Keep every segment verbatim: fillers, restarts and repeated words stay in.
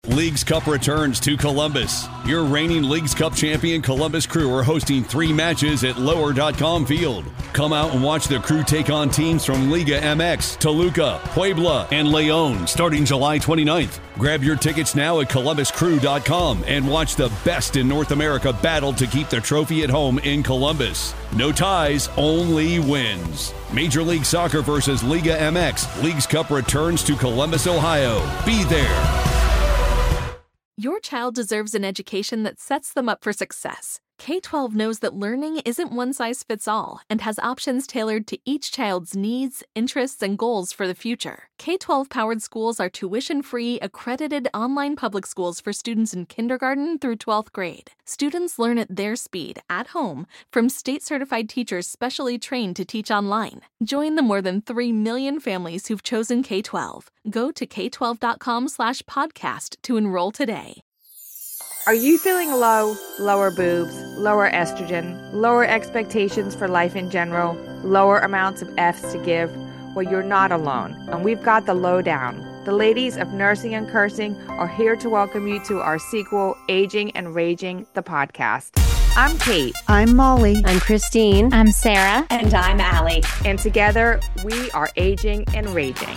Leagues Cup returns to Columbus. Your reigning Leagues Cup champion Columbus Crew are hosting three matches at lower dot com Field. Come out and watch the Crew take on teams from Liga M X, Toluca, Puebla, and Leon starting July twenty-ninth. Grab your tickets now at columbus crew dot com and watch the best in North America battle to keep the trophy at home in Columbus. No ties, only wins. Major League Soccer versus Liga M X. Leagues Cup returns to Columbus, Ohio. Be there. Your child deserves an education that sets them up for success. K twelve knows that learning isn't one size fits all and has options tailored to each child's needs, interests, and goals for the future. K twelve powered schools are tuition-free, accredited online public schools for students in kindergarten through twelfth grade. Students learn at their speed, at home, from state-certified teachers specially trained to teach online. Join the more than three million families who've chosen K twelve. Go to k twelve dot com slash podcast to enroll today. Are you feeling low, lower boobs, lower estrogen, lower expectations for life in general, lower amounts of F's to give? Well, you're not alone, and we've got the lowdown. The ladies of Nursing and Cursing are here to welcome you to our sequel, Aging and Raging, the podcast. I'm Kate. I'm Molly. I'm Christine. I'm Sarah. And I'm Allie. And together, we are Aging and Raging.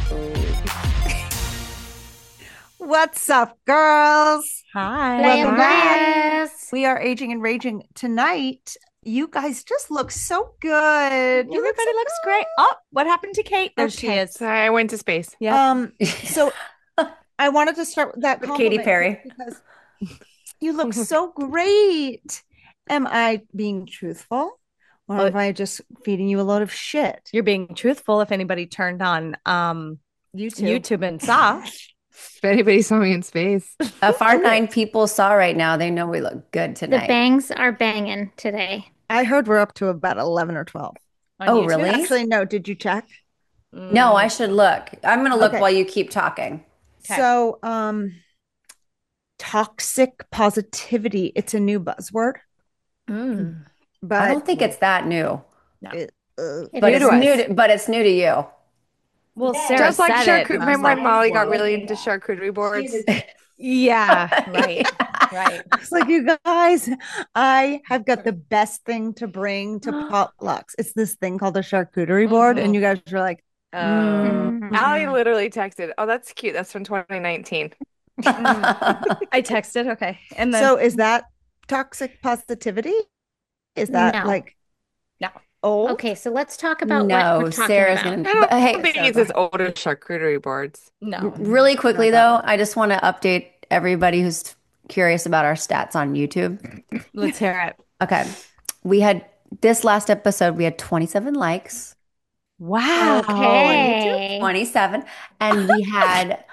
What's up, girls? Hi. Welcome back. We are Aging and Raging tonight. You guys just look so good. Everybody look so looks good. great. Oh, what happened to Kate? There Okay. she is. Sorry, I went to space. Yeah. Um. So I wanted to start with that With compliment Katy Perry. because you look so great. Am I being truthful, or Oh. am I just feeding you a load of shit? You're being truthful. If anybody turned on um, YouTube. YouTube and saw, If anybody saw me in space. If our nine people saw right now, they know we look good The tonight. bangs are banging today. I heard we're up to about eleven or twelve. on Oh, YouTube. really? Actually, no. Did you check? No, I should look. I'm going to look Okay. while you keep talking. Okay. So, um, toxic positivity. It's a new buzzword, Mm. but I don't think it's that new, it, uh, It but is it's to new. us. To, but it's new to you. Well, Sarah Just like said it, charcuterie. and I was Remember when like, Molly got really into charcuterie boards? yeah, right, right. it's like, you guys, I have got the best thing to bring to potlucks. It's this thing called a charcuterie board, and you guys were like, Um, Mhm. Allie literally texted, oh, that's cute. That's from twenty nineteen. I texted. Okay, and then so is that toxic positivity? Is that No. like No. old? Okay, so let's talk about what no, we're talking Sarah's about. going to. I don't Hey, think Sarah, it's go as ahead. old as charcuterie boards. no. Really quickly, Not though, I just want to update everybody who's curious about our stats on YouTube. Let's hear it. Okay. We had this last episode, we had twenty-seven likes, Wow. Okay. twenty-seven, and we had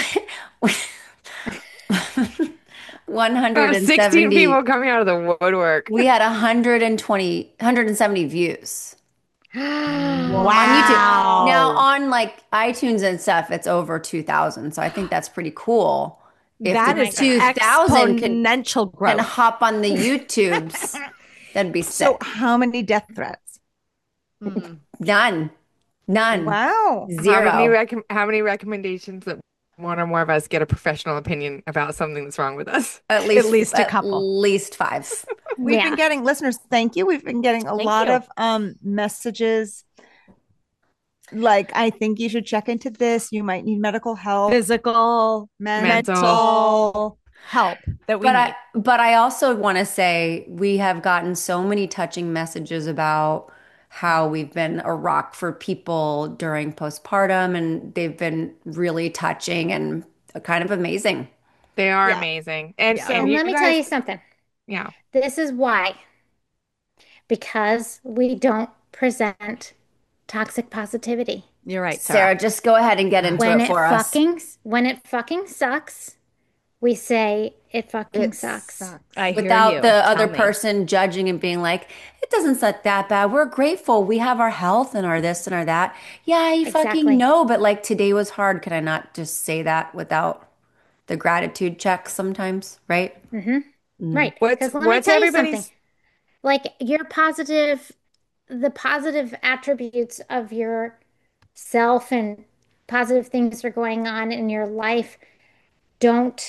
one hundred Oh, sixteen seventy. people coming out of the woodwork. We had one hundred twenty, one hundred seventy views Wow. on YouTube. Now, on like iTunes and stuff, it's over two thousand. So I think that's pretty cool. If That the is two thousand can, exponential growth. can hop on the YouTubes, that'd be sick. So how many death threats? Mm. None. None. Wow. Zero. How many, rec- how many recommendations that one or more of us get a professional opinion about something that's wrong with us? At least, least a at couple. least five. We've Yeah. been getting listeners. Thank you. We've been getting a Thank lot you. of um messages. Like, I think you should check into this. You might need medical help, Physical, mental. mental help that we But need. I but I also want to say we have gotten so many touching messages about how we've been a rock for people during postpartum, and they've been really touching and kind of amazing. They are Yeah. amazing. And Yeah. so And you let me guys, tell you something. yeah. This is why. Because we don't present toxic positivity. You're right, Sarah, Sarah. just go ahead and get into When it it for us. fucking when it fucking sucks, we say it fucking It sucks. sucks. I hear Without you. the Tell other me. person judging and being like, it doesn't suck that bad. We're grateful. We have our health and our this and our that. Yeah, you Exactly. fucking know, but like today was hard. Can I not just say that without the gratitude check sometimes, right? Right. What's- 'Cause let me what's tell you everybody's- something. Like your positive, the positive attributes of your self and positive things that are going on in your life don't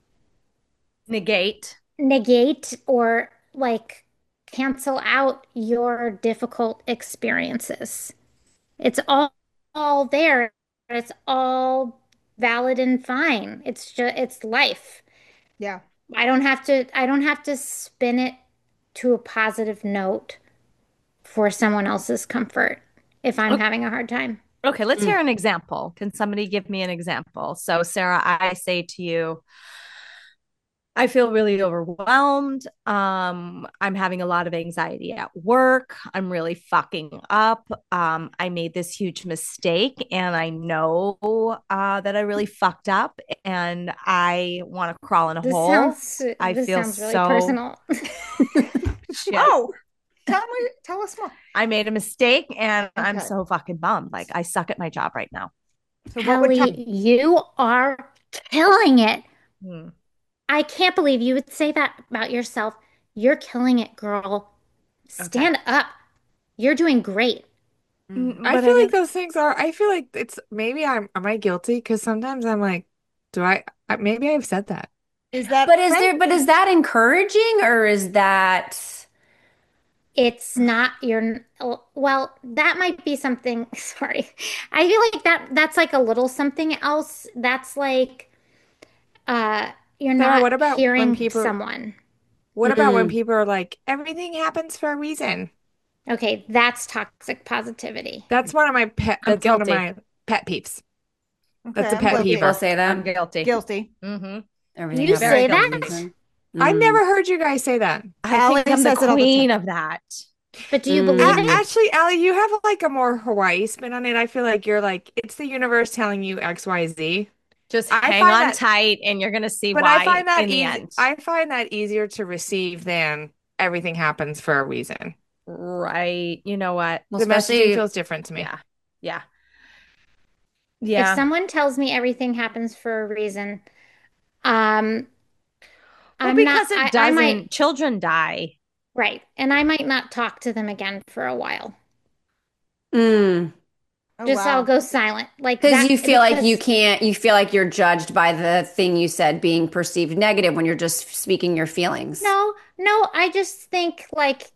Negate. negate or like cancel out your difficult experiences. It's all all there. It's all valid and fine. It's just it's life. Yeah. I don't have to I don't have to spin it to a positive note for someone else's comfort if I'm Okay. having a hard time. Okay, let's Mm. hear an example. Can somebody give me an example? So, Sarah, I say to you, I feel really overwhelmed. Um, I'm having a lot of anxiety at work. I'm really fucking up. Um, I made this huge mistake and I know uh, that I really fucked up and I want to crawl in a This hole. sounds I this feel sounds really so personal. shit. Oh, tell me, tell us more. I made a mistake and I'm Okay. so fucking bummed. Like I suck at my job right now. So what would Kelly, Tom, you are killing it. Hmm. I can't believe you would say that about yourself. You're killing it, girl. Stand up. You're doing great. Mm, I But feel I like mean, those things are, I feel like it's maybe I'm, am I guilty? Because sometimes I'm like, do I, I, maybe I've said that. is that But is friend? there, but is that encouraging or is that, It's not your, well, that might be something, sorry. I feel like that that's like a little something else. That's like uh you're Sarah, not what about when hearing people, someone. what about when mm, people are like, everything happens for a reason? Okay, that's toxic positivity. That's one of my pet, I'm that's one of guilty. my pet peeves. Okay, That's a I'm pet do guilty. peeve. people say I'm that? guilty. Guilty. hmm Everything You happens Very say for a that? guilty. reason. I've Mm. never heard you guys say that. I Allie think I'm the says it all the queen time. of that. But do you Mm. believe A- it? actually, Allie, you have like a more Hawaii spin on it. I feel like you're like, it's the universe telling you X, Y, Z. Just I hang find on that, tight and you're going to see but I why find that in the easy. end. I find that easier to receive than everything happens for a reason. Right. You know what? Well, The messaging especially, feels different to me. Yeah. Yeah. If Yeah. someone tells me everything happens for a reason, um, Well, I'm not, because it I, I might, doesn't, children die. right. And I might not talk to them again for a while. mm, Oh, Just I'll wow. go silent. Like because that, you feel like you because can't, you feel like you're judged by the thing you said being perceived negative when you're just speaking your feelings. no, no, I just think like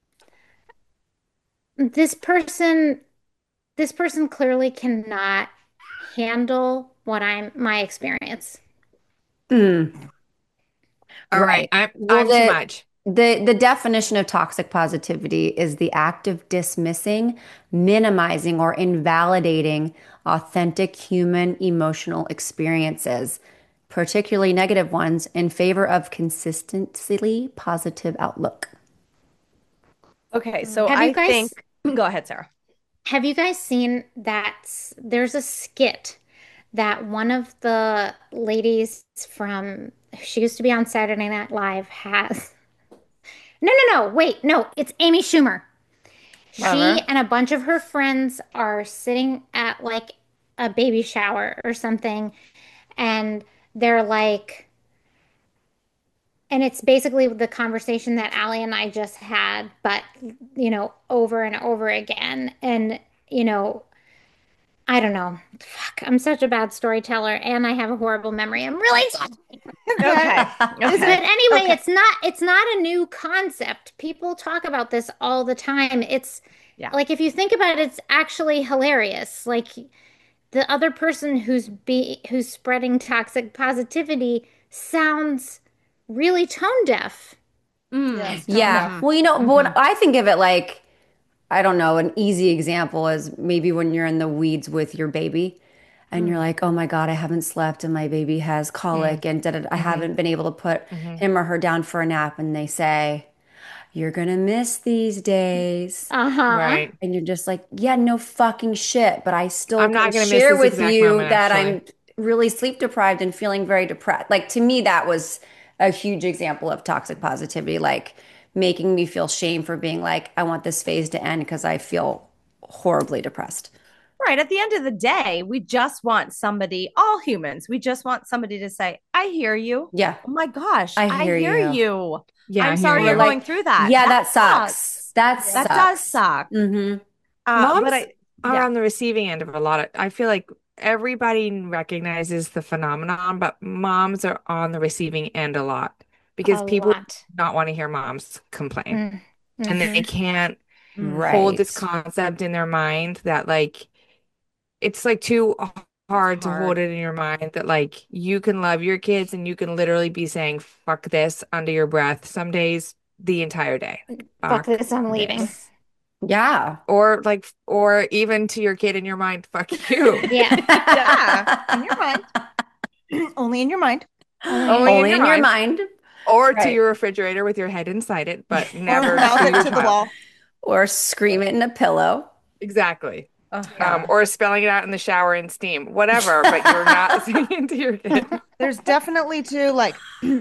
this person, this person clearly cannot handle what I'm, my experience. Mm, All right. right. I'm Well, I'm too the, much. the the definition of toxic positivity is the act of dismissing, minimizing, or invalidating authentic human emotional experiences, particularly negative ones, in favor of consistently positive outlook. Okay. So Have you I think, guys, go ahead, Sarah. have you guys seen that s- there's a skit that one of the ladies from, she used to be on Saturday Night Live has. No, no, no, wait, no, it's Amy Schumer. She Whatever. and a bunch of her friends are sitting at like a baby shower or something, and they're like, and it's basically the conversation that Allie and I just had, but you know, over and over again. And, you know, I don't know. Fuck, I'm such a bad storyteller and I have a horrible memory. I'm really sorry. Okay. But Okay. anyway, Okay. it's not it's not a new concept. People talk about this all the time. It's Yeah. like if you think about it, it's actually hilarious. Like the other person who's be who's spreading toxic positivity sounds really tone deaf. Mm. Yes, tone Yeah. deaf. Well, you know, but Mhm. what I think of it like, I don't know, an easy example is maybe when you're in the weeds with your baby and you're Mm. like, oh my God, I haven't slept and my baby has colic and da, da, da, I Mhm. haven't been able to put Mhm. him or her down for a nap. And they say, you're gonna miss these days. Uh-huh. Right. And you're just like, yeah, no fucking shit. But I still I'm can not gonna miss share this with exact you moment, that actually. I'm really sleep deprived and feeling very depressed. Like to me, that was a huge example of toxic positivity, like making me feel shame for being like, I want this phase to end because I feel horribly depressed. Right. At the end of the day, we just want somebody, all humans, we just want somebody to say, I hear you. Yeah. Oh my gosh, I I hear hear you. you. Yeah, I I'm hear sorry you. you're Like, going through that. yeah, That that sucks. That That does sucks. suck. Mm-hmm. Uh, Moms but I, are yeah. on the receiving end of a lot of, I feel like everybody recognizes the phenomenon, but moms are on the receiving end a lot because A people do lot. not want to hear moms complain. Mm. And they Mhm. can't hold this Right. concept in their mind that like it's like too hard to hold hard. it in your mind that like you can love your kids and you can literally be saying fuck this under your breath some days the entire day. Fuck Fuck this, I'm leaving. this. Yeah. Or like or even to your kid in your mind, fuck you. Yeah. Yeah, in your mind. Only in your mind. Only in Only your in your mind. mind. Or to Right. your refrigerator with your head inside it, but Or never mouth to it your to the child. wall. Or scream it in a pillow. Exactly. Oh, Um, or spelling it out in the shower in steam, whatever, but you're not saying it to your kid. There's definitely too like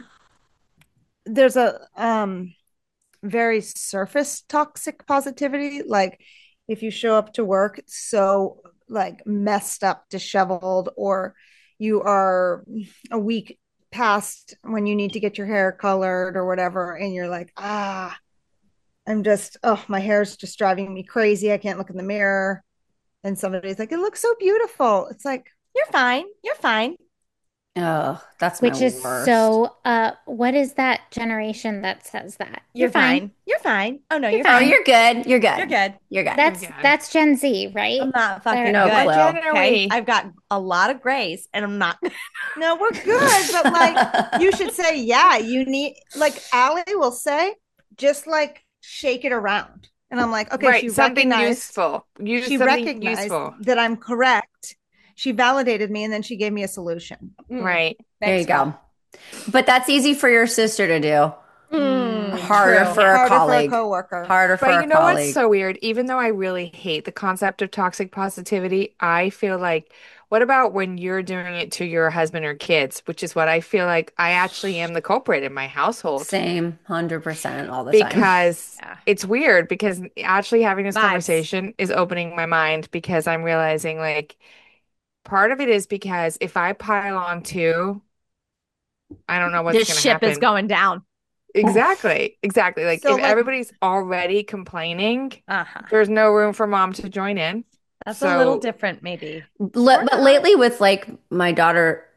there's a um very surface toxic positivity. Like if you show up to work so like messed up, disheveled, or you are a week past when you need to get your hair colored or whatever, and you're like, ah, I'm just, oh, my hair's just driving me crazy. I can't look in the mirror. And somebody's like, it looks so beautiful. It's like, you're fine. You're fine. Oh, that's my Which is worst. so, uh, what is that generation that says that? You're fine. You're fine. Oh no, You're you're Oh, fine. you're good. You're good. You're good. You're good. That's You're good. that's Gen Z, right? I'm not fucking They're- No good. clue. What gen are Okay, we? I've got a lot of grays, and I'm not. No, we're good. But like, you should say, yeah, you need, like, Allie will say, just like shake it around. And I'm like, okay, Right, she something recognized, useful. Use she something recognized useful. that I'm correct. She validated me and then she gave me a solution. Right. There you go. But that's easy for your sister to do. Mm, Harder true. for a Harder colleague. for a coworker. Harder for But a you know what's colleague. so weird? Even though I really hate the concept of toxic positivity, I feel like, what about when you're doing it to your husband or kids, which is what I feel like I actually am the culprit in my household. Same, one hundred percent all the time. Because Yeah. it's weird because actually having this Vibes. conversation is opening my mind because I'm realizing like part of it is because if I pile on too, I don't know what's This going to ship happen. is going down. Exactly. Exactly. Like So, if like- everybody's already complaining, Uh-huh. there's no room for mom to join in. That's a little So- different, maybe. Le- but lately with like my daughter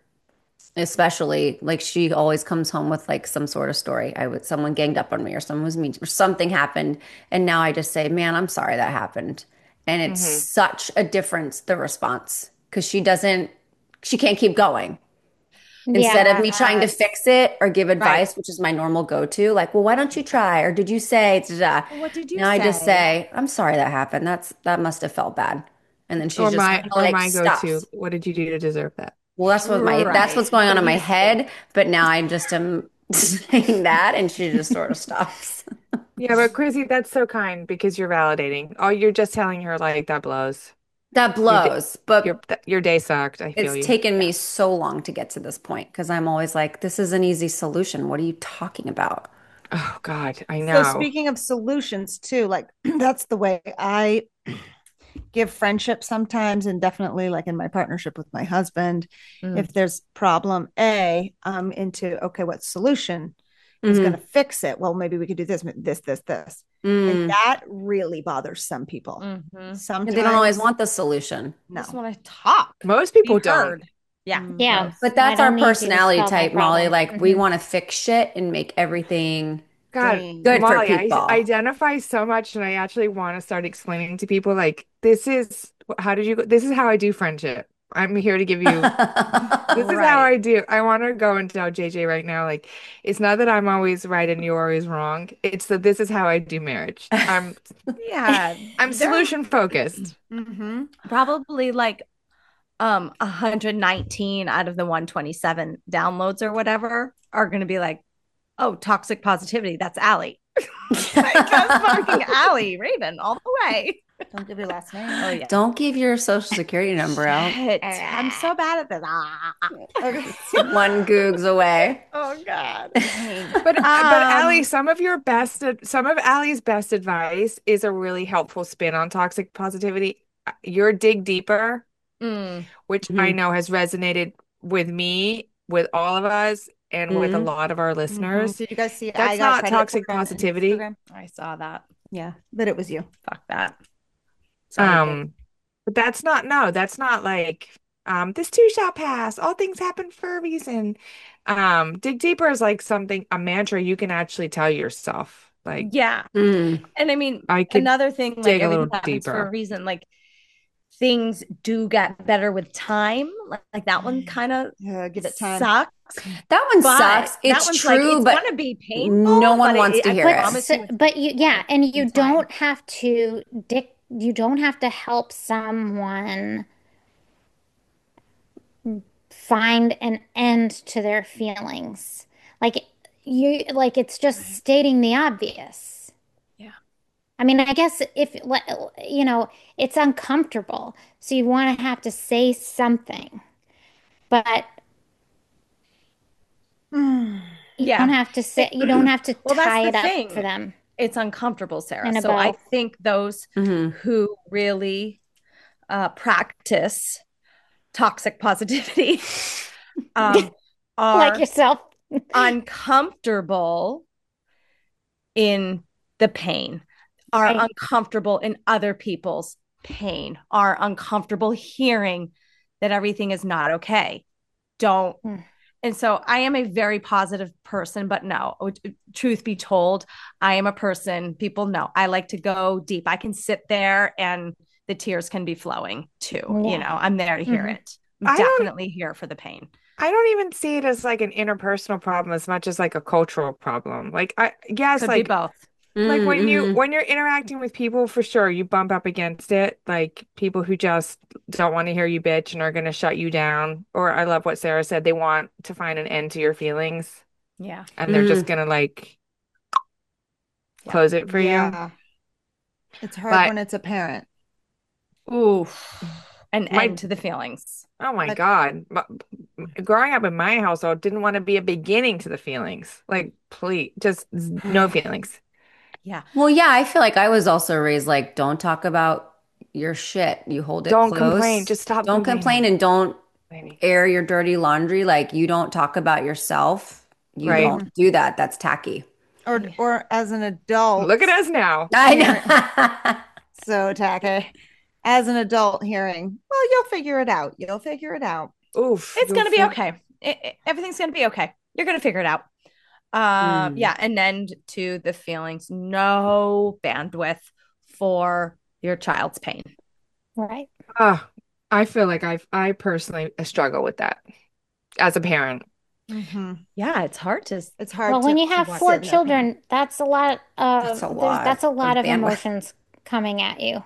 especially, like she always comes home with like some sort of story. I would someone ganged up on me or someone was mean or something happened. And now I just say, man, I'm sorry that happened. And it's Mhm. such a difference, the response, because she doesn't, she can't keep going. Instead of me trying to Yes. fix it or give advice, which is my normal go-to, like, well, why don't you try? Or did you say, da, da. What did you Now I just say? say, I'm sorry that happened. That's that must have felt bad. And then she's Or just my or like my stops. go-to. What did you do to deserve that? Well, that's what my that's Right. what's going on in my Useful. head. But now I just am saying that, and she just sort of stops. Yeah, but Chrissy, that's so kind because you're validating. Oh, you're just telling her like that blows. That blows, but Your th- your day sucked. I feel it's you. taken me so long to get to this point because I'm always like, this is an easy solution. What are you talking about? Oh God, I know. So speaking of solutions too, like that's the way I give friendship sometimes, and definitely like in my partnership with my husband. Mm. If there's problem A, I'm into, okay, what solution is Mhm. going to fix it? Well, maybe we could do this, this, this, this. Mm. And that really bothers some people. Mhm. Sometimes They don't always want the solution. no. Just want to talk. Most people Be don't. heard. Yeah. Yeah. But I that's don't our need you to personality solve my type, Molly. problem. Like we Mhm. want to fix shit and make everything God, Dang. good for Molly, people. I identify so much, and I actually want to start explaining to people like this is how did you go? This is how I do friendship. I'm here to give you. This is how Right. I do. I want to go and tell J J right now, like, it's not that I'm always right and you're always wrong. It's that this is how I do marriage. I'm Yeah. I'm There- solution focused. Mm-hmm. Probably like um one hundred nineteen out of the one twenty-seven downloads or whatever are going to be like, oh, toxic positivity. That's Allie. Like, that's fucking Allie Raven all the way. Don't give your last name. Oh yeah. Don't give your social security number out. Shit. I'm so bad at this. Ah. One Googs away. Oh God. But but Um, Allie, some of your best some of Allie's best advice is a really helpful spin on toxic positivity. Your dig deeper, Mm. which I Mhm. know has resonated with me, with all of us, and with a Mhm. lot of our listeners. Did you guys see? That's I got not credit toxic for it on positivity. Instagram. I saw that. Yeah, but it was you. Fuck that. Sorry, babe. Um, but that's not no, that's not like Um, this too shall pass. All things happen for a reason. Um, dig deeper is like something, a mantra you can actually tell yourself. Like, Yeah. Mm. And I mean, I could another thing, like dig a everything little happens for a deeper. reason. Like things do get better with time. Like, like that one kind of Yeah, give it time. sucks. That one But sucks. that It's one's like, true, it's but gonna be painful. no one but wants it, to I hear it. promise So, you it's but you, yeah, and you in time. don't have to dick, you don't have to help someone find an end to their feelings. Like you, like it's just stating the obvious. Yeah. I mean, I guess if, like, you know, it's uncomfortable, so you want to have to say something, but you Yeah. don't have to say, you don't have to Well, that's tie the it up thing. for them It's uncomfortable, Sarah. in a So I bow. think those Mhm. who really uh, practice toxic positivity um, Like are yourself. uncomfortable in the pain, are Right. uncomfortable in other people's pain, are uncomfortable hearing that everything is not okay. Don't. Hmm. And so I am a very positive person, but no, truth be told, I am a person, people know, I like to go deep. I can sit there and the tears can be flowing too. Yeah. You know, I'm there to hear Mhm. it. I'm I don't- definitely here for the pain. I don't even see it as like an interpersonal problem as much as like a cultural problem. Like I yes, Could like be both. like when you Mhm. when you're interacting with people, for sure you bump up against it. Like people who just don't want to hear you bitch and are going to shut you down. Or I love what Sarah said, they want to find an end to your feelings Yeah. and they're just Mhm. going to like Yeah. close it for you. Yeah. It's hard But- when it's a parent. Ooh. An My- end to the feelings. Oh my Like- God. My- Growing up in my household didn't want to be a beginning to the feelings. Like, please, just no feelings. Yeah. Well, yeah, I feel like I was also raised like, don't talk about your shit. You hold it Don't close. complain. Just stop Don't complain complaining. and don't Maybe. air your dirty laundry. Like you don't talk about yourself. You Right. don't do that. That's tacky. Or or as an adult. Look at us now. I know. So tacky. As an adult hearing, well, you'll figure it out. You'll figure it out. Oof. It's you'll going to be fig- okay. It, it- everything's going to be okay. You're going to figure it out. Uh, Mm. Yeah. An end to the feelings. No bandwidth for your child's pain. Right. Ah, I feel like I I personally struggle with that as a parent. Mm-hmm. Yeah. It's hard to. It's hard. Well, to, when you to have sit four in that pain. children, that's a lot of That's a there's- lot that's a lot of of bandwidth. emotions coming at you.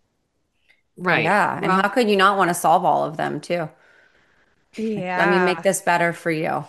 Right. Yeah. And Well, how could you not want to solve all of them too? Yeah. Let me make this better for you.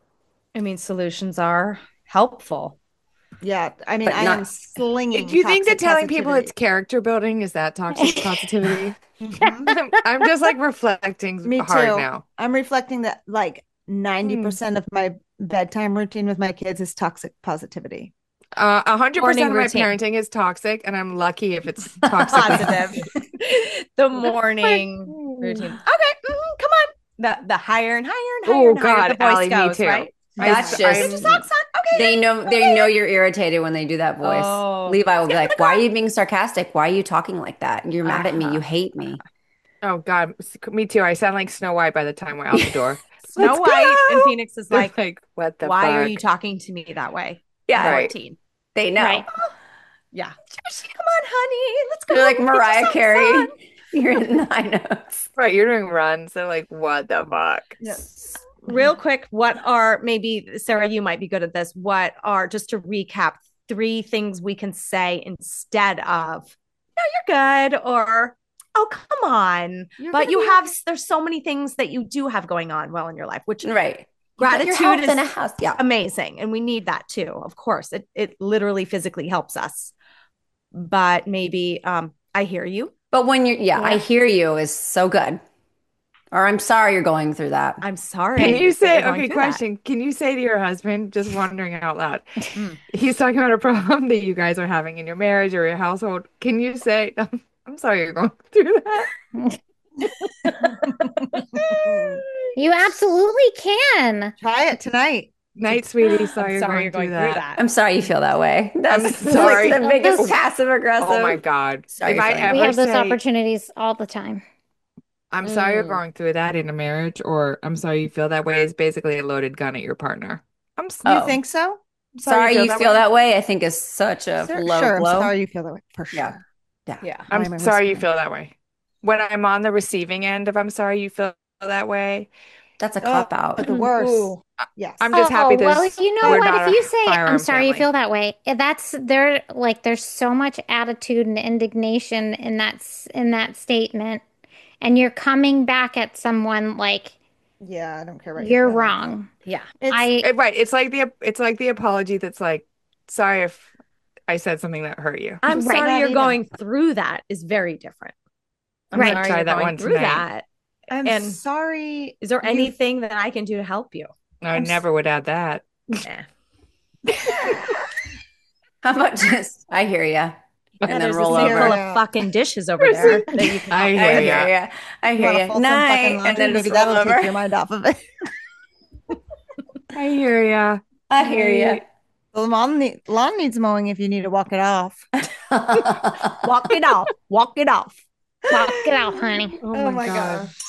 I mean, solutions are helpful. Yeah, I mean, But I not- am slinging. do you think that toxic telling people it's positivity. character building is that toxic positivity? Mhm. I'm just like reflecting Me hard too. now. I'm reflecting that like ninety percent of my bedtime routine with my kids is toxic positivity. Uh, a hundred percent of Morning my routine. parenting is toxic, and I'm lucky if it's toxic. Positive. The morning routine. Okay. mhm, come on. The the higher and higher and higher Oh and higher God, the voice Allie, me goes, too. right? I- That's I'm- just- It's just talk, son. Okay. They know they know you're irritated when they do that voice. Oh. Levi will be like, "Why are you being sarcastic? Why are you talking like that? You're mad at me. Uh-huh. You hate me." Oh God, me too. I sound like Snow White by the time we're out the door. Snow Let's White go! and Phoenix is They're like, like, what the why are fuck? you talking to me that way? Yeah, Right. fourteen. they know. Right. Yeah. Come on, honey. Let's go. You're like Get your Mariah socks Carey. on. You're in the high notes. Right, you're doing runs. They're like, what the fuck? Real quick, what are maybe, Sarah, you might be good at this. What are, just to recap, three things we can say instead of, no, you're good, or, oh, come on. You're But gonna you be have, there's so many things that you do have going on well in your life, which Right. Gratitude Your health is in a house. Yeah. amazing. And we need that too. Of course, it, it literally physically helps us. But maybe, um, I hear you. But when you're, yeah, I Yeah. hear you is so good. Or I'm sorry you're going through that. I'm sorry. Can you that say, you're going okay, through that. question. Can you say to your husband, just wondering out loud, Mm. he's talking about a problem that you guys are having in your marriage or your household. Can you say, I'm sorry you're going through that? You absolutely can. Try it tonight. Night, sweetie. I'm Sorry you're sorry going, you're going through through that. that. I'm sorry you feel that way. That's I'm like sorry. the biggest Those- passive aggressive. Oh my God. Sorry if you're I feeling ever We have those say, opportunities all the time. I'm sorry you're Mm. going through that in a marriage, or I'm sorry you feel that way is basically a loaded gun at your partner. I'm s- You Oh, think so? sorry you sorry feel you that feel way. that way, I think is such a Sure, low sure. I'm blow. sorry you feel that way for Yeah. sure. Yeah. Yeah. I'm Why am I sorry you whispering? feel that way. When I'm on the receiving end of I'm sorry you feel that way, That's a Oh, cop out. the worst. Ooh. I- Yes. I'm just happy Oh, well, there's you know we're what? not If a you say, I'm firearm sorry you family. feel that way, eh, that's there, like, there's so much attitude and indignation in that, s- in that statement. And you're coming back at someone like Yeah, I don't care about your you're feelings. wrong. Yeah. It's I, Eh, right. It's like the it's like the apology that's like, sorry if I said something that hurt you. I'm right, sorry not you're even. going through that is very different. I'm I'm gonna right. sorry try you're that going one through tonight. that. I'm And sorry is there you anything that I can do to help you? I I'm s- never would add that. Eh. How about just, I hear ya, Yeah, and then there's a roll sink full over. of Yeah. fucking dishes over Chrissy, there that you can I help me hear I with. hear ya. ya. I You hear want to ya. fold some fucking Night, and laundry? then just Maybe roll that'll take over. your mind off of it. I hear ya. I hear ya. The lawn, ne- lawn needs mowing if you need to walk it off. Walk it off. Walk it off. Walk it out, honey. Oh Oh my my God. gosh.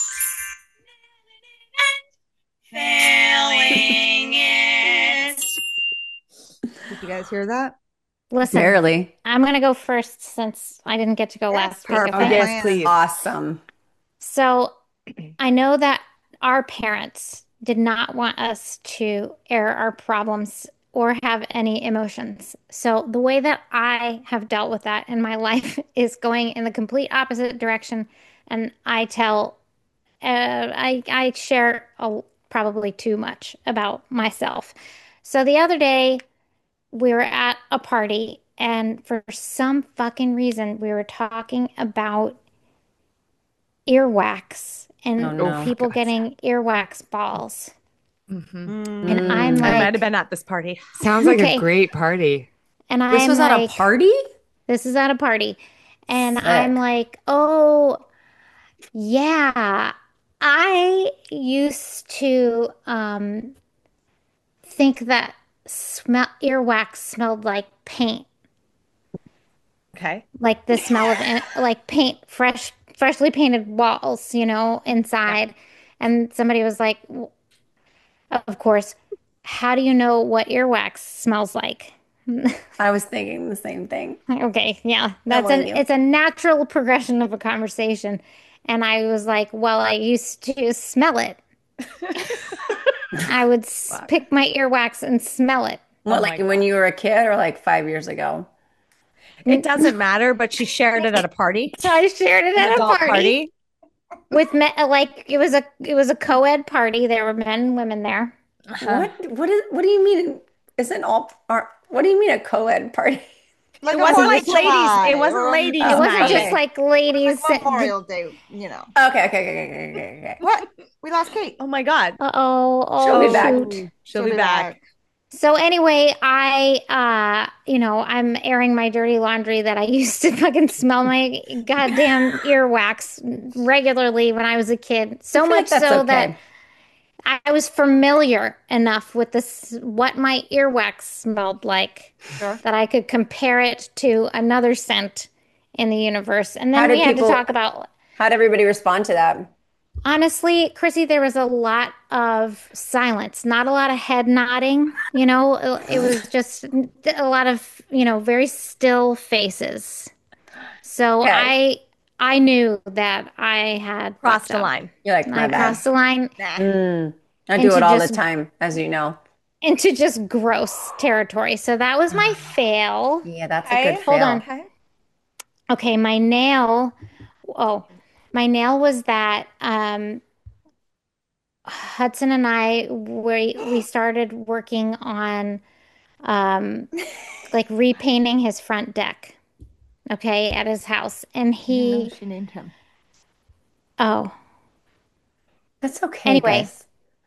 Failing it. Did you guys hear that? Listen, Barely. I'm gonna go first since I didn't get to go Yes, last week. perfect. Oh Okay. yes, Plan. please. Awesome. So I know that our parents did not want us to air our problems or have any emotions. So the way that I have dealt with that in my life is going in the complete opposite direction. And I tell, uh, I, I share a, probably too much about myself. So the other day, we were at a party, and for some fucking reason, we were talking about earwax Oh and Oh, no. for people God's sake. getting earwax balls. Mhm. Mm. And I'm Mm. I might have like, been at this party. Sounds like a okay. great party. And This I'm was at a like, party? this is at a party. And I'm Sick. like, oh, yeah. I used to um, think that smell earwax smelled like paint, Okay. like the smell of in- like paint, fresh, freshly painted walls, you know, Yeah. inside. And somebody was like, "W- of course, how do you know what earwax smells like?" I was thinking the same thing. Okay, yeah, I that's believe an you. it's a natural progression of a conversation. And I was like, well, I used to smell it. I would s- Fuck. pick my earwax and smell it. What, Oh like my when God. you were a kid or like five years ago? It doesn't matter, but she shared it at a party, So I shared it an at a adult party party. with me, like it was a it was a co-ed party. There were men and women there. Uh-huh. What what is what do you mean? Isn't all are what do you mean a co-ed party? Like It a wasn't Fourth like of ladies. July It wasn't or ladies' It Oh, wasn't night. just okay. like ladies. like Memorial Day, you know. Okay, okay, okay, okay, okay, okay. What? We lost Kate. Oh my God. Uh-oh, She'll be oh back. shoot. She'll be back. So anyway, I uh, you know, I'm airing my dirty laundry that I used to fucking smell my goddamn earwax regularly when I was a kid. I So feel much like that's so that okay. I was familiar enough with this what my earwax smelled like Sure. that I could compare it to another scent in the universe. And How then we did had to people talk about how did everybody respond to that? honestly, Chrissy, there was a lot of silence, not a lot of head nodding. You know, it, it was just a lot of, you know, very still faces. So Okay. I I knew that I had Crossed fucked the up. line. You're like, my I bad. crossed the line Nah. Mm, I do into it all the just time, as you know. into just gross territory. So that was my fail. Yeah, that's a Okay. good Hold fail. on. Okay. Okay, my nail. Oh, my nail was that um Hudson and I we we started working on um like repainting his front deck, okay, at his house. And I didn't know he she named him. oh, That's okay, anyway, guys.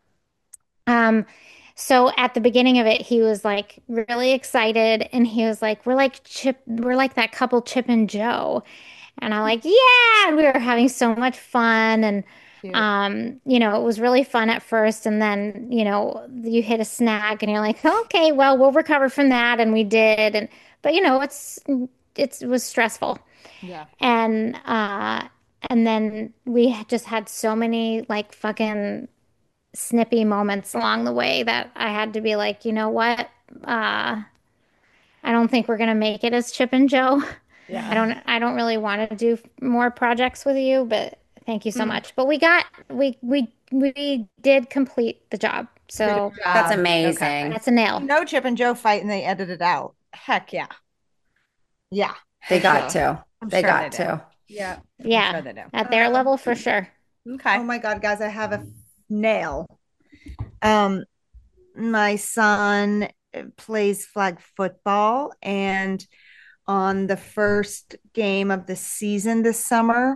um so at the beginning of it he was like really excited and he was like, we're like Chip, we're like that couple Chip and Joe. And I'm like, yeah, and we were having so much fun. And Cute. um, you know, it was really fun at first, and then, you know, you hit a snag and you're like, okay, well, we'll recover from that. And we did. And but you know, it's it's it was stressful. Yeah. And uh And then we had just had so many like fucking snippy moments along the way that I had to be like, you know what? Uh, I don't think we're gonna make it as Chip and Jo. Yeah. I don't I don't really want to do more projects with you, but thank you so Mm. much. But we got we we we did complete the job. So Good That's job. amazing. Okay. that's a nail. You know Chip and Jo fight and they edit it out. Heck yeah. Yeah. They For got sure. to. I'm They sure got they do. to. Yeah. Yeah. Sure they do. At their Um, level for sure. Okay. Oh my God, guys, I have a nail. Um, my son uh, plays flag football, and on the first game of the season this summer,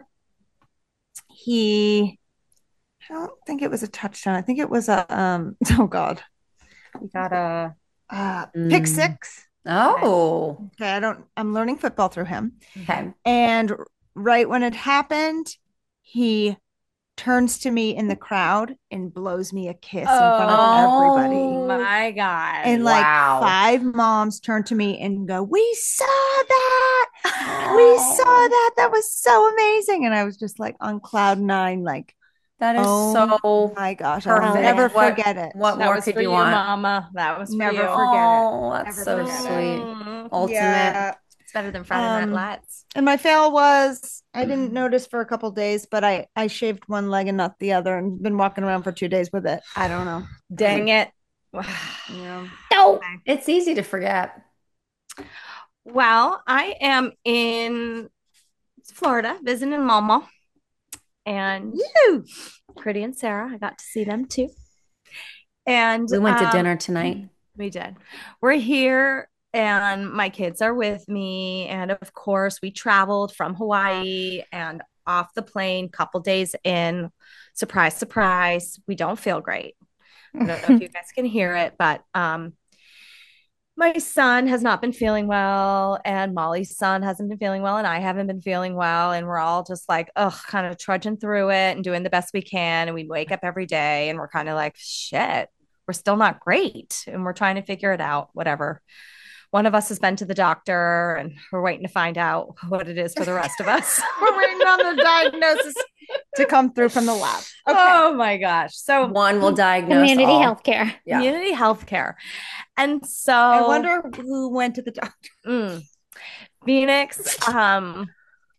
he, I don't think it was a touchdown. I think it was a, um, oh God, You got a uh, pick Mm. six. Oh, Okay, I don't, I'm learning football through him. okay. And right when it happened, he turns to me in the crowd and blows me a kiss in front of Oh. everybody. my God. And like Wow. five moms turn to me and go, "We saw that. We Oh. saw that. That was so amazing." And I was just like on cloud nine, like, That is oh so my gosh, I'll perfect. never What- forget it. What that more was could for you you, want? Mama. That was for Never you. forget. Forget it. Oh, that's Never so forget it. sweet. Mm. Ultimate. Yeah. It's better than Friday Um, Night Lights. And my fail was I didn't notice for a couple days, but I I shaved one leg and not the other, and been walking around for two days with it. I don't know. Dang it. Yeah. No. It's easy to forget. Well, I am in Florida visiting Mama, and you, Pretty and Sarah, I got to see them too. And We went to um, dinner tonight. We did. We're here, and my kids are with me. And of course, we traveled from Hawaii and off the plane, couple days in. Surprise, surprise, we don't feel great. I don't know if you guys can hear it, but um, my son has not been feeling well, and Molly's son hasn't been feeling well, and I haven't been feeling well. And we're all just like, ugh, kind of trudging through it and doing the best we can. And we wake up every day and we're kind of like, shit, we're still not great. And we're trying to figure it out, whatever. One of us has been to the doctor and we're waiting to find out what it is for the rest of us. We're waiting on the diagnosis to come through from the lab. Okay. Oh my gosh. So One will diagnose Community all. healthcare. Yeah. community healthcare. And so I wonder who went to the doctor. Mm. Phoenix, um,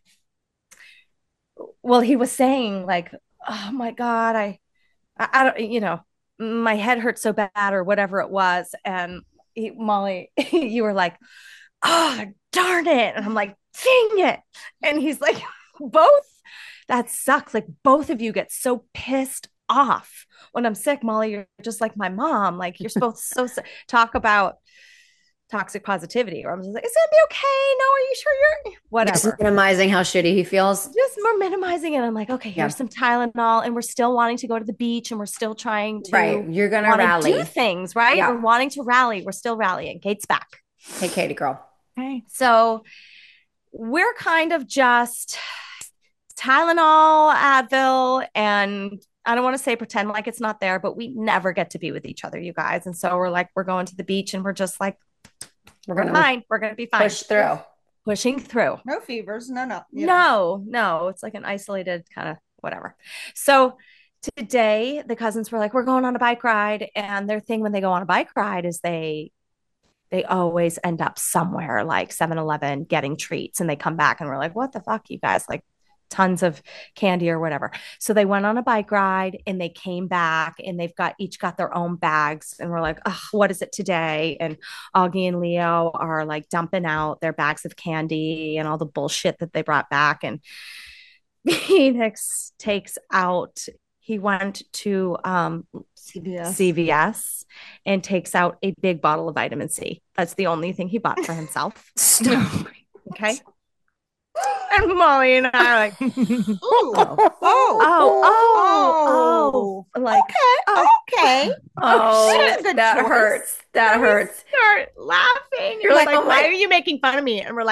well, he was saying like, oh my God, I, I, I don't, you know, my head hurts so bad or whatever it was. And he, Molly, you were like, oh, darn it. And I'm like, dang it. And he's like, both, that sucks. Like both of you get so pissed off when I'm sick. Molly, you're just like my mom. Like you're supposed to so talk about toxic positivity, or I'm just like, it's gonna be okay. No, are you sure you're whatever? Just minimizing how shitty he feels. Just more minimizing it. I'm like, okay, here's Yeah. some Tylenol, and we're still wanting to go to the beach, and we're still trying to Right. You're gonna wanna rally. do things, right? Yeah. We're wanting to rally. We're still rallying. Kate's back. Hey, Katie girl. Okay. So we're kind of just Tylenol, Advil, and I don't want to say pretend like it's not there, but we never get to be with each other, you guys. And so we're like, we're going to the beach and we're just like, We're we're gonna fine. We're going to be fine. push through. Pushing through. No fevers. No, no. you know. No, no, it's like an isolated kind of whatever. So today the cousins were like, we're going on a bike ride. And their thing when they go on a bike ride is they they always end up somewhere like seven eleven getting treats, and they come back and we're like, what the fuck, you guys? Like tons of candy or whatever. So they went on a bike ride and they came back and they've got each got their own bags, and we're like, oh, what is it today? And Augie and Leo are like dumping out their bags of candy and all the bullshit that they brought back. And Phoenix takes out, he went to um, C V S. C V S and takes out a big bottle of vitamin C. That's the only thing he bought for himself. Okay. And Molly and I are like, oh, oh, oh, oh, oh, like, okay, okay. Oh, shit, good that choice. hurts. That hurts. start laughing. You're You're like, like, oh why my- are you making fun of me? And we're like,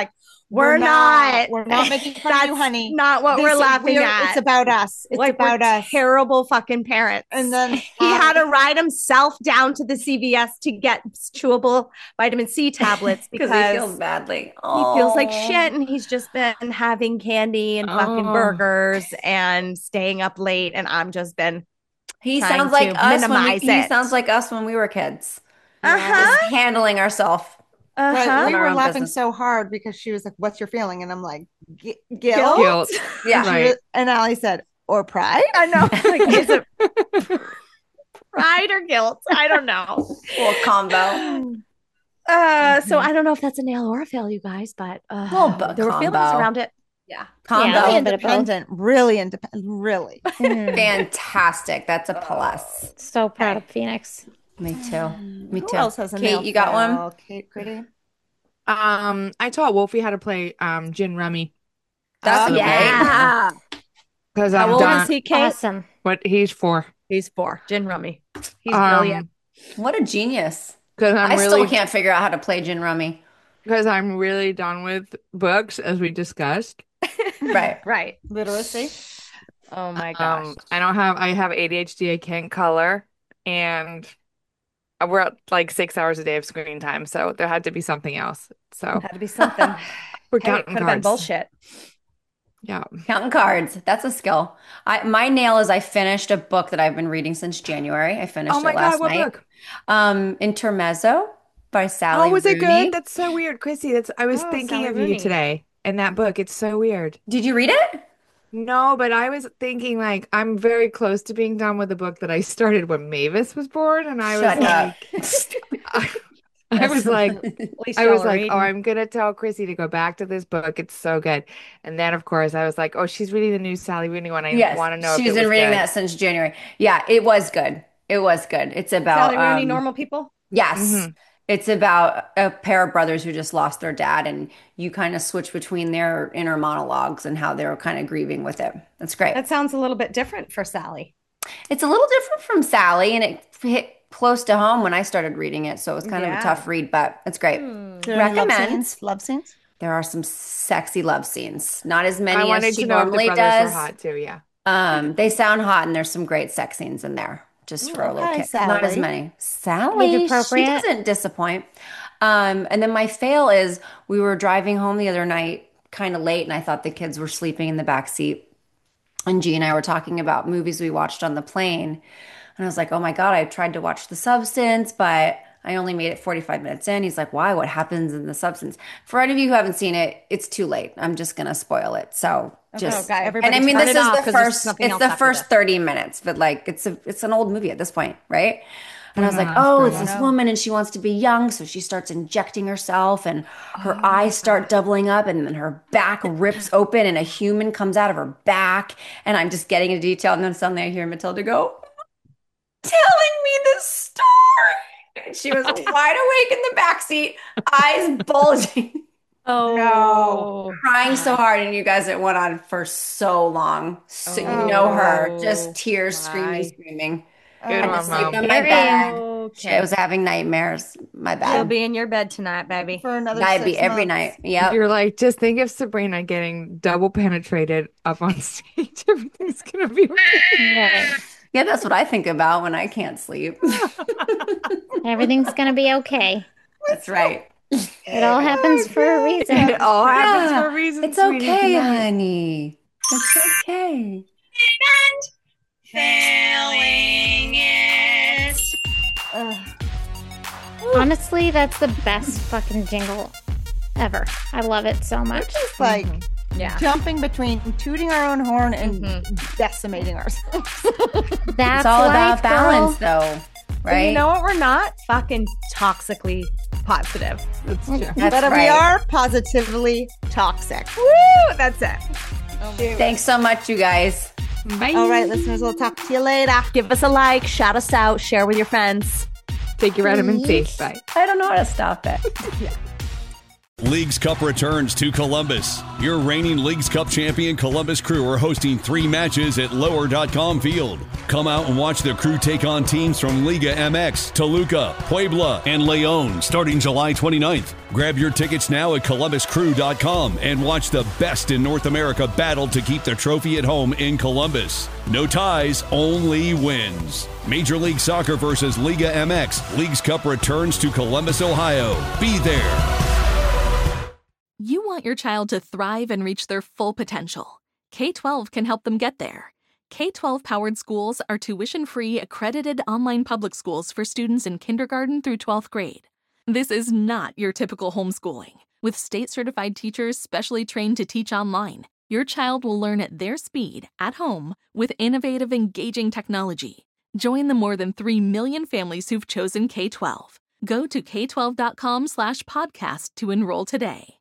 We're, not. We're not making fun of you, That's honey. not what This- we're laughing we're- at. It's about us. It's like about we're us. terrible fucking parents. And then he had to ride himself down to the C V S to get chewable vitamin C tablets because he feels badly. He feels like Oh. shit, and he's just been having candy and fucking Oh. burgers and staying up late, and I'm just been He trying sounds like to us when we, minimize he it. sounds like us when we were kids. uh-huh, Just handling ourselves. But uh-huh. we our were own laughing business. so hard because she was like, "What's your feeling?" And I'm like, "Gu- "Guilt." Guilt. Yeah. She Right. was- and Allie said, "Or pride." I know. Like, is it pride or guilt? I don't know. Little combo. Uh, so I don't know if that's a nail or a fail, you guys, but uh, Well, but there were feelings combo. around it. Yeah. Yeah, Combo. a Really little bit of both. independent. Really independent. Really. Mm. Fantastic. That's a plus. So proud of Phoenix. Me too. Me Who too. else has a Kate, nail you got one? fail? Kate, Gritty. Um, I taught Wolfie how to play um gin rummy That's Oh, okay. Yeah. because How I'm old done. is he, Kate? Awesome. What he's four. He's four. Gin rummy. He's Um, brilliant. What a genius. Because I'm I really still can't figure out how to play gin rummy. because I'm really done with books, as we discussed. Right. Right. Literacy. Oh my gosh. Um, I don't have I have A D H D. I can't color, and we're at like six hours a day of screen time, so there had to be something else. So Had to be something. we're Hey, it counting could have been cards. bullshit. Yeah. Counting cards. That's a skill. I my nail is I finished a book that I've been reading since January. I finished Oh my it last God, what night. book? Um, Intermezzo by Sally Oh, was it Rooney. good? That's so weird, Chrissy. That's I was Oh, thinking Sally of Rooney. you today in that book. It's so weird. Did you read it? No, but I was thinking like I'm very close to being done with the book that I started when Mavis was born, and I Shut was up. like, I, I was like, At least I was y'all are like, reading. oh, I'm gonna tell Chrissy to go back to this book. It's so good. And then, of course, I was like, oh, she's reading the new Sally Rooney one. I Yes, want to know if she's it been was reading good. that since January. Yeah, it was good. It was good. It's about Sally Rooney, um, normal people. Yes. Mhm. It's about a pair of brothers who just lost their dad, and you kind of switch between their inner monologues and how they're kind of grieving with it. That's great. That sounds a little bit different for Sally. It's a little different from Sally, and it hit close to home when I started reading it, so it was kind of Yeah. a tough read, but it's great. Are there any love Recommend. scenes? Love scenes? There are some sexy love scenes, not as many I wanted as she to know if the normally brothers does. were hot too. Yeah. Um, they sound hot, and there's some great sex scenes in there, just for a little okay, kick. Not as Sally. many. Sally, Age she appropriate. doesn't disappoint. Um, and then my fail is we were driving home the other night, kind of late, and I thought the kids were sleeping in the back seat. And G and I were talking about movies we watched on the plane, and I was like, "Oh my God, I tried to watch The Substance, but I only made it forty-five minutes in." He's like, "Why? What happens in The Substance?" For any of you who haven't seen it, it's too late. I'm just gonna spoil it. So just Okay, everybody and I mean, turn this it is off the 'cause there's first. nothing It's else the after first this. thirty minutes, but like it's a it's an old movie at this point, right? And I was like, Mhm. "Oh, it's Oh, this no. woman, and she wants to be young, so she starts injecting herself, and her eyes start doubling up, and then her back rips open, and a human comes out of her back." And I'm just getting into detail, and then suddenly I hear Matilda go, "Telling me this story." And she was wide awake in the back seat, eyes bulging, Oh No. crying so hard, and you guys, it went on for so long. So you Oh, know her, just tears, my. screaming, screaming. Good I had to one, sleep Mom. on my Scary. bed. Okay. I was having nightmares. My You'll bad. be in your bed tonight, baby. For another I'd be six every months. night. Yep. You're like, just think of Sabrina getting double penetrated up on stage. Everything's gonna be okay. Right. Yeah, that's what I think about when I can't sleep. Everything's gonna be okay. That's right. It all happens for a reason. It all happens Yeah, for a reason. It's sweetie. okay, Good night. honey. It's okay. Honestly, that's the best fucking jingle ever. I love it so We're much. just like Yeah. jumping between tooting our own horn and Mhm. decimating ourselves. That's It's all life, about balance, girl. though, And right? you know what? We're not fucking toxically positive. That's true. That's but we right. are positively toxic. Woo! That's it. Thanks so much, you guys. Bye. All right, listeners, we'll talk to you later. Give us a like, shout us out, share with your friends. Take your vitamin C. Bye. I don't know how to stop it. Leagues Cup returns to Columbus. Your reigning Leagues Cup champion Columbus Crew are hosting three matches at lower dot com Field. Come out and watch the Crew take on teams from Liga M X, Toluca, Puebla, and Leon starting July twenty-ninth. Grab your tickets now at columbus crew dot com and watch the best in North America battle to keep the trophy at home in Columbus. No ties, only wins. Major League Soccer versus Liga M X. Leagues Cup returns to Columbus, Ohio. Be there. You want your child to thrive and reach their full potential. K twelve can help them get there. K twelve-powered schools are tuition-free, accredited online public schools for students in kindergarten through twelfth grade. This is not your typical homeschooling. With state-certified teachers specially trained to teach online, your child will learn at their speed, at home, with innovative, engaging technology. Join the more than three million families who've chosen K twelve. Go to k twelve dot com slash podcast to enroll today.